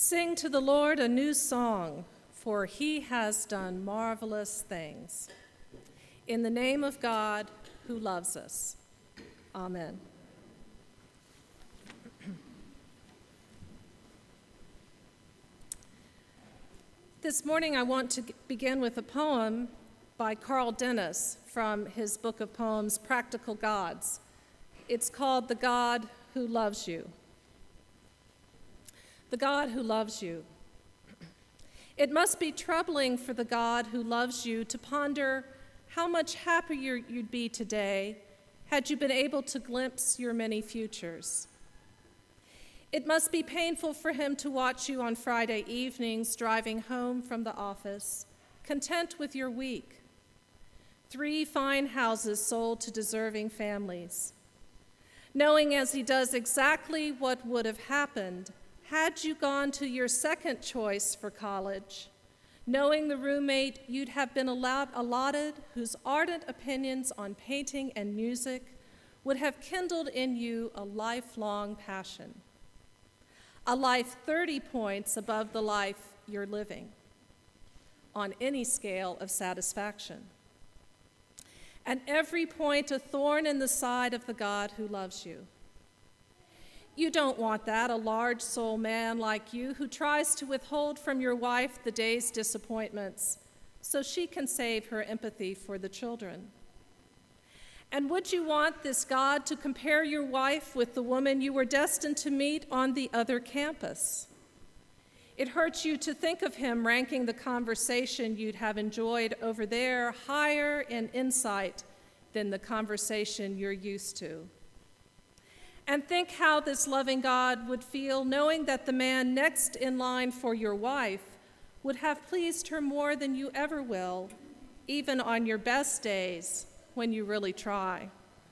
Sing to the Lord a new song, for he has done marvelous things. In the name of God who loves us. Amen. This morning I want to begin with a poem by Carl Dennis from his book of poems, Practical Gods. It's called The God Who Loves You. The God who loves you. It must be troubling for the God who loves you to ponder how much happier you'd be today had you been able to glimpse your many futures. It must be painful for him to watch you on Friday evenings driving home from the office, content with your week. 3 fine houses sold to deserving families. Knowing as he does exactly what would have happened had you gone to your second choice for college, knowing the roommate you'd have been allotted whose ardent opinions on painting and music would have kindled in you a lifelong passion, a life 30 points above the life you're living on any scale of satisfaction. And every point a thorn in the side of the God who loves you. You don't want that, a large soul man like you who tries to withhold from your wife the day's disappointments so she can save her empathy for the children. And would you want this God to compare your wife with the woman you were destined to meet on the other campus? It hurts you to think of him ranking the conversation you'd have enjoyed over there higher in insight than the conversation you're used to. And think how this loving God would feel knowing that the man next in line for your wife would have pleased her more than you ever will, even on your best days when you really try.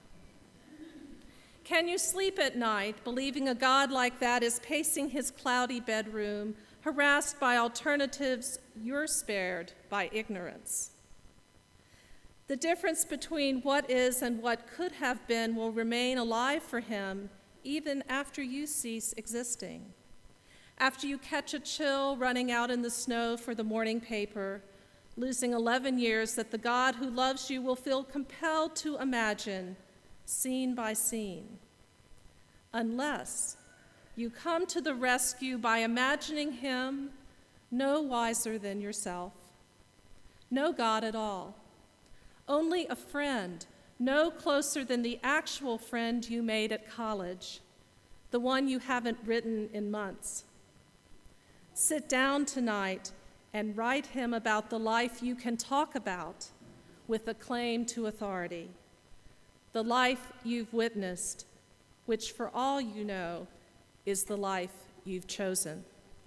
Can you sleep at night believing a God like that is pacing his cloudy bedroom, harassed by alternatives you're spared by ignorance? The difference between what is and what could have been will remain alive for him even after you cease existing. After you catch a chill running out in the snow for the morning paper, losing 11 years that the God who loves you will feel compelled to imagine scene by scene. Unless you come to the rescue by imagining him no wiser than yourself, no God at all. Only a friend, no closer than the actual friend you made at college, the one you haven't written in months. Sit down tonight and write him about the life you can talk about with a claim to authority, the life you've witnessed, which for all you know is the life you've chosen.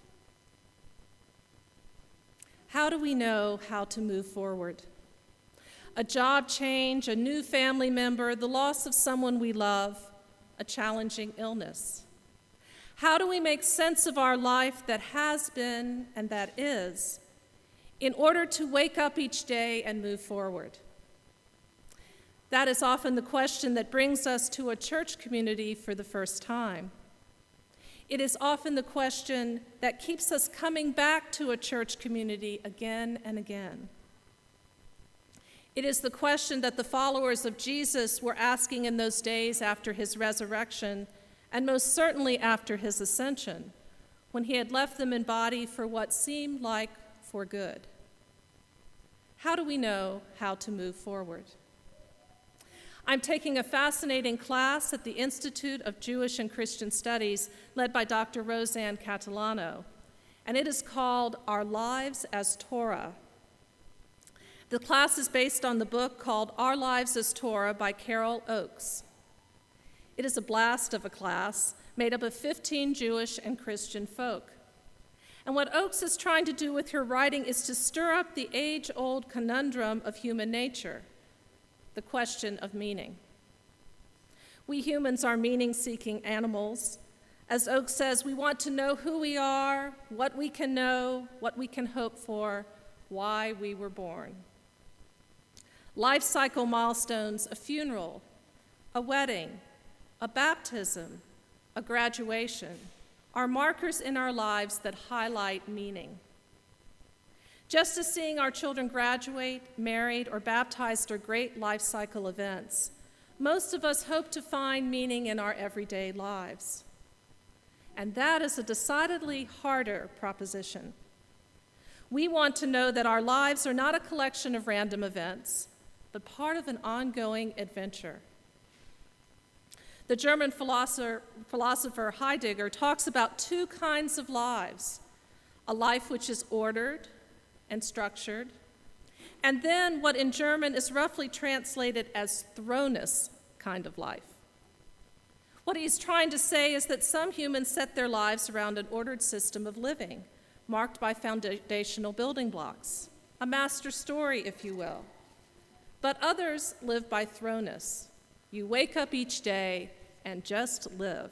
How do we know how to move forward? A job change, a new family member, the loss of someone we love, a challenging illness. How do we make sense of our life that has been and that is in order to wake up each day and move forward? That is often the question that brings us to a church community for the first time. It is often the question that keeps us coming back to a church community again and again. It is the question that the followers of Jesus were asking in those days after his resurrection, and most certainly after his ascension, when he had left them in body for what seemed like for good. How do we know how to move forward? I'm taking a fascinating class at the Institute of Jewish and Christian Studies led by Dr. Roseanne Catalano, and it is called Our Lives as Torah. The class is based on the book called Our Lives as Torah by Carol Oakes. It is a blast of a class made up of 15 Jewish and Christian folk. And what Oakes is trying to do with her writing is to stir up the age-old conundrum of human nature, the question of meaning. We humans are meaning-seeking animals. As Oakes says, we want to know who we are, what we can know, what we can hope for, why we were born. Life cycle milestones, a funeral, a wedding, a baptism, a graduation, are markers in our lives that highlight meaning. Just as seeing our children graduate, married, or baptized are great life cycle events, most of us hope to find meaning in our everyday lives. And that is a decidedly harder proposition. We want to know that our lives are not a collection of random events, but part of an ongoing adventure. The German philosopher Heidegger talks about two kinds of lives: a life which is ordered and structured, and then what in German is roughly translated as Thronus kind of life. What he's trying to say is that some humans set their lives around an ordered system of living, marked by foundational building blocks, a master story, if you will. But others live by Thronus. You wake up each day and just live.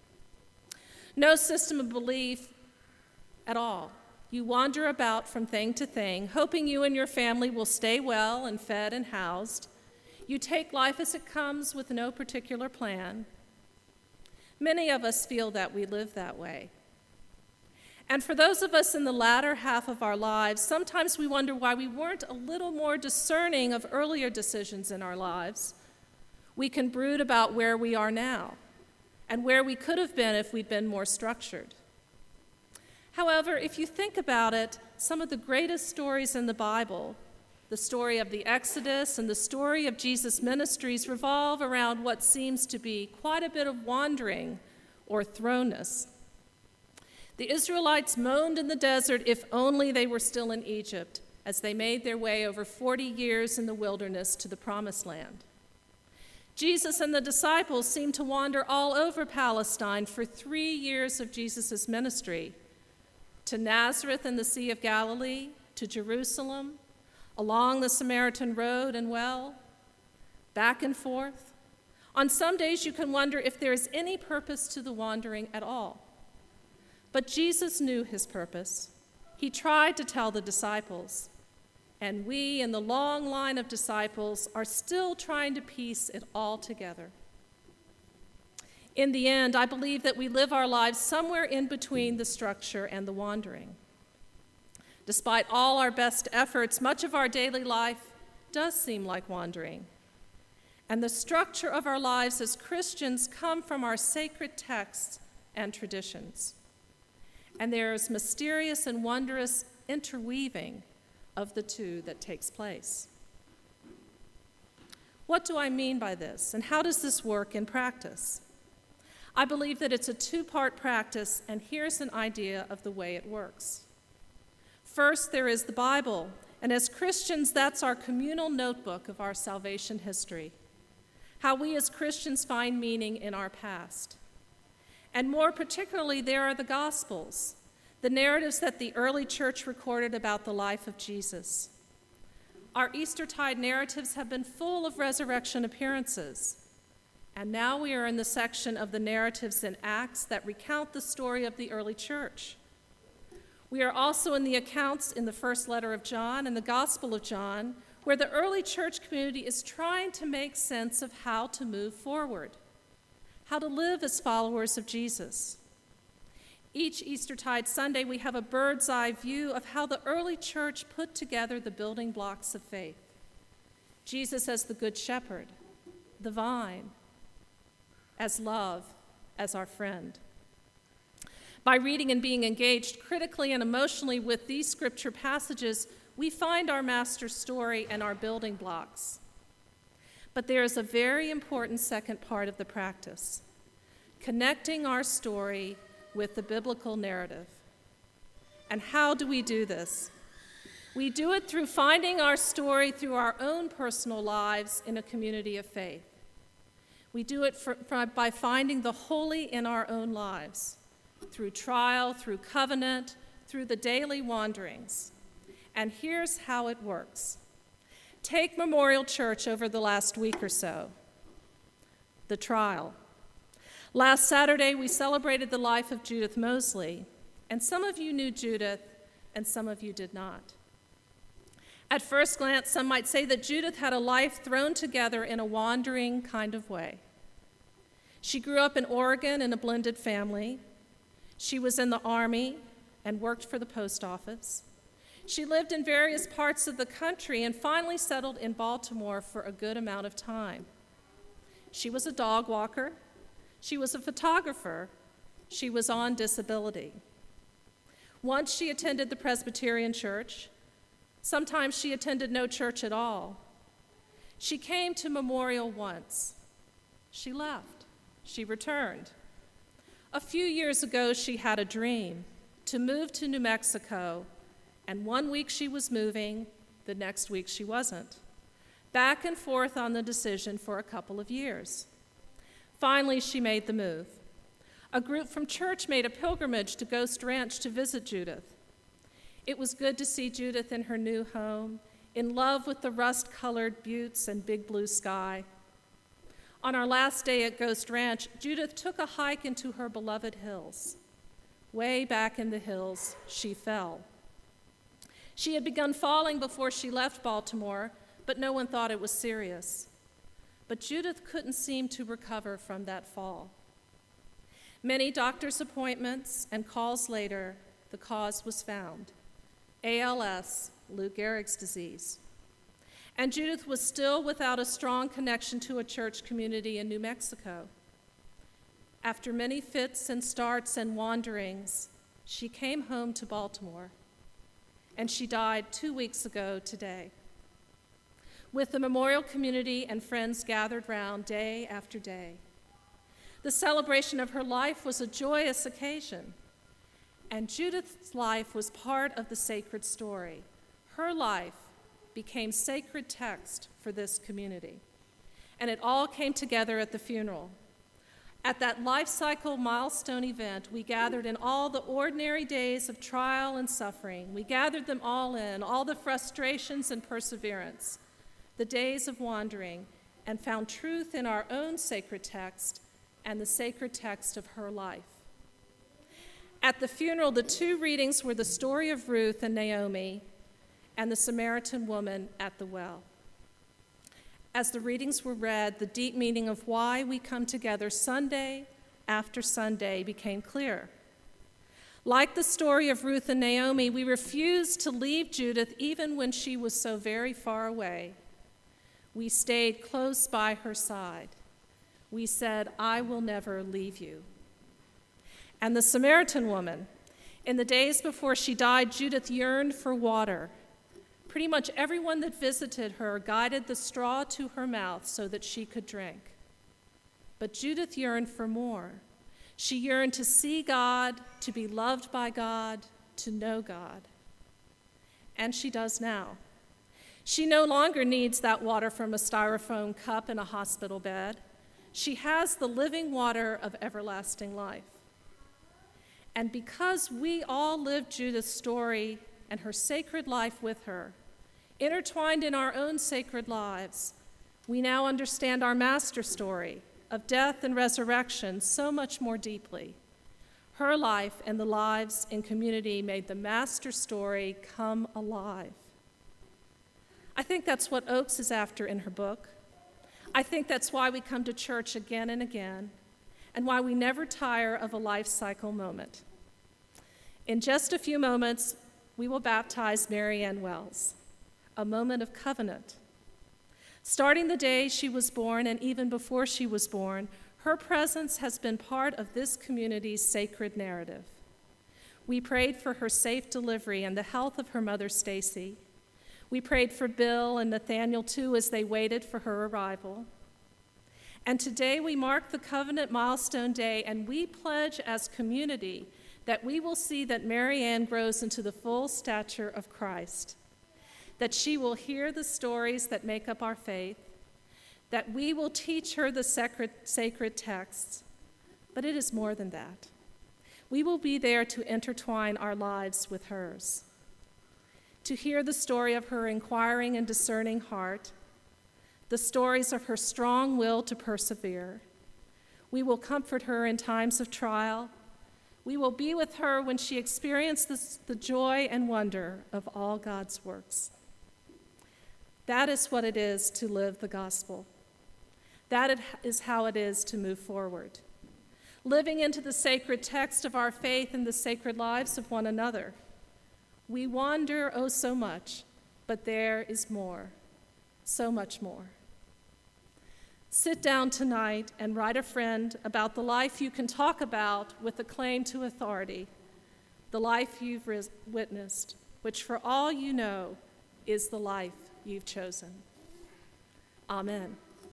No system of belief at all. You wander about from thing to thing, hoping you and your family will stay well and fed and housed. You take life as it comes with no particular plan. Many of us feel that we live that way. And for those of us in the latter half of our lives, sometimes we wonder why we weren't a little more discerning of earlier decisions in our lives. We can brood about where we are now and where we could have been if we'd been more structured. However, if you think about it, some of the greatest stories in the Bible, the story of the Exodus and the story of Jesus' ministries, revolve around what seems to be quite a bit of wandering or thrownness. The Israelites moaned in the desert if only they were still in Egypt, as they made their way over 40 years in the wilderness to the Promised Land. Jesus and the disciples seemed to wander all over Palestine for 3 years of Jesus' ministry, to Nazareth and the Sea of Galilee, to Jerusalem, along the Samaritan road and well, back and forth. On some days you can wonder if there is any purpose to the wandering at all. But Jesus knew his purpose. He tried to tell the disciples, and we in the long line of disciples are still trying to piece it all together. In the end, I believe that we live our lives somewhere in between the structure and the wandering. Despite all our best efforts, much of our daily life does seem like wandering. And the structure of our lives as Christians come from our sacred texts and traditions. And there is mysterious and wondrous interweaving of the two that takes place. What do I mean by this, and how does this work in practice? I believe that it's a two-part practice, and here's an idea of the way it works. First, there is the Bible, and as Christians, that's our communal notebook of our salvation history, how we as Christians find meaning in our past. And more particularly, there are the Gospels, the narratives that the early church recorded about the life of Jesus. Our Eastertide narratives have been full of resurrection appearances. And now we are in the section of the narratives in Acts that recount the story of the early church. We are also in the accounts in the first letter of John and the Gospel of John, where the early church community is trying to make sense of how to move forward, how to live as followers of Jesus. Each Eastertide Sunday, we have a bird's eye view of how the early church put together the building blocks of faith. Jesus as the good shepherd, the vine, as love, as our friend. By reading and being engaged critically and emotionally with these scripture passages, we find our master story and our building blocks. But there is a very important second part of the practice, connecting our story with the biblical narrative. And how do we do this? We do it through finding our story through our own personal lives in a community of faith. We do it by finding the holy in our own lives, through trial, through covenant, through the daily wanderings. And here's how it works. Take Memorial Church over the last week or so. The trial. Last Saturday, we celebrated the life of Judith Mosley, and some of you knew Judith, and some of you did not. At first glance, some might say that Judith had a life thrown together in a wandering kind of way. She grew up in Oregon in a blended family. She was in the Army and worked for the post office. She lived in various parts of the country and finally settled in Baltimore for a good amount of time. She was a dog walker. She was a photographer. She was on disability. Once she attended the Presbyterian church. Sometimes she attended no church at all. She came to Memorial once. She left. She returned. A few years ago, she had a dream to move to New Mexico, and one week she was moving, the next week she wasn't. Back and forth on the decision for a couple of years. Finally, she made the move. A group from church made a pilgrimage to Ghost Ranch to visit Judith. It was good to see Judith in her new home, in love with the rust-colored buttes and big blue sky. On our last day at Ghost Ranch, Judith took a hike into her beloved hills. Way back in the hills, she fell. She had begun falling before she left Baltimore, but no one thought it was serious. But Judith couldn't seem to recover from that fall. Many doctor's appointments and calls later, the cause was found. ALS, Lou Gehrig's disease. And Judith was still without a strong connection to a church community in New Mexico. After many fits and starts and wanderings, she came home to Baltimore, and she died 2 weeks ago today. With the memorial community and friends gathered round day after day. The celebration of her life was a joyous occasion, and Judith's life was part of the sacred story. Her life became sacred text for this community, and it all came together at the funeral. At that life cycle milestone event, we gathered in all the ordinary days of trial and suffering. We gathered them all in, all the frustrations and perseverance, the days of wandering, and found truth in our own sacred text and the sacred text of her life. At the funeral, the two readings were the story of Ruth and Naomi and the Samaritan woman at the well. As the readings were read, the deep meaning of why we come together Sunday after Sunday became clear. Like the story of Ruth and Naomi, we refused to leave Judith even when she was so very far away. We stayed close by her side. We said, "I will never leave you." And the Samaritan woman, in the days before she died, Judith yearned for water. Pretty much everyone that visited her guided the straw to her mouth so that she could drink. But Judith yearned for more. She yearned to see God, to be loved by God, to know God. And she does now. She no longer needs that water from a styrofoam cup in a hospital bed. She has the living water of everlasting life. And because we all lived Judith's story and her sacred life with her, intertwined in our own sacred lives, we now understand our master story of death and resurrection so much more deeply. Her life and the lives in community made the master story come alive. I think that's what Oakes is after in her book. I think that's why we come to church again and again, and why we never tire of a life cycle moment. In just a few moments, we will baptize Mary Ann Wells, a moment of covenant. Starting the day she was born and even before she was born, her presence has been part of this community's sacred narrative. We prayed for her safe delivery and the health of her mother, Stacy. We prayed for Bill and Nathaniel, too, as they waited for her arrival. And today we mark the covenant milestone day, and we pledge as community that we will see that Mary Ann grows into the full stature of Christ, that she will hear the stories that make up our faith, that we will teach her the sacred texts, but it is more than that. We will be there to intertwine our lives with hers, to hear the story of her inquiring and discerning heart, the stories of her strong will to persevere. We will comfort her in times of trial. We will be with her when she experiences the joy and wonder of all God's works. That is what it is to live the gospel. That is how it is to move forward. living into the sacred text of our faith and the sacred lives of one another. We wander, oh so much, but there is more, so much more. Sit down tonight and write a friend about the life you can talk about with a claim to authority, the life you've witnessed, which for all you know is the life you've chosen. Amen.